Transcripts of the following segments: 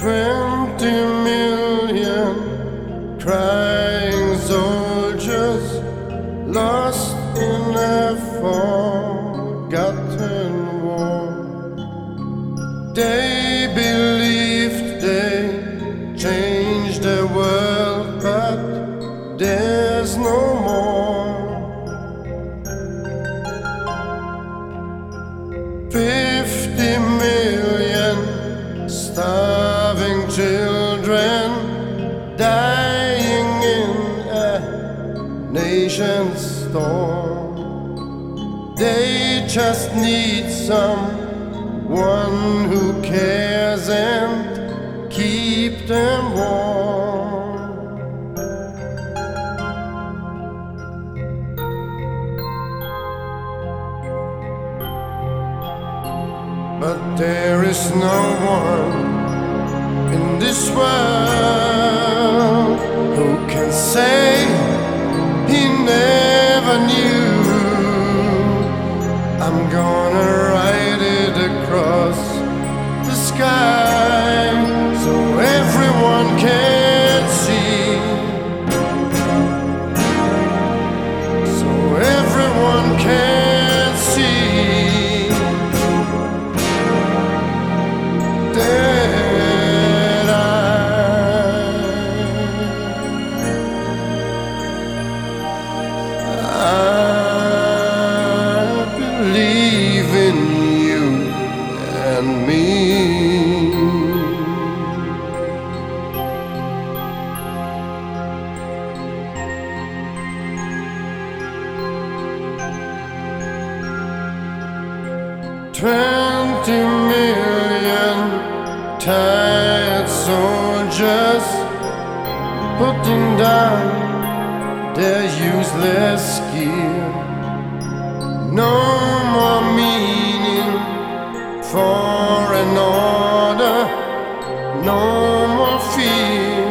20 million crying soldiers lost in a forgotten war. They believed they changed the world, but there's no more. 50 million starving children dying in a nation's storm. They just need someone who cares and keep them warm. But there is no one in this world who can say he never knew. I'm gonna write it across the sky so everyone can see, so everyone can see that I believe in you and me. 20 million tired soldiers putting down their useless gear. No more meaning for an order, no more fear.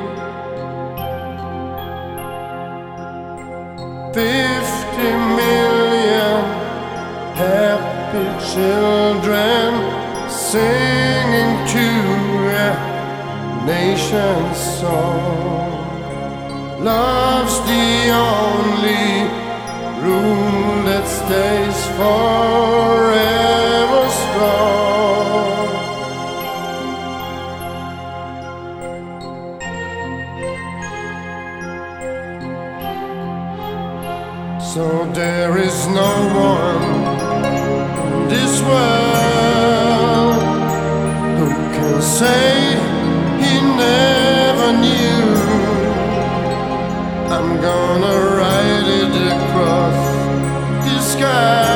50 million happy children singing to a nation's song. Love's the only rule that stays forever strong. So there is no one in this world who can say he never knew. I'm gonna write it across the sky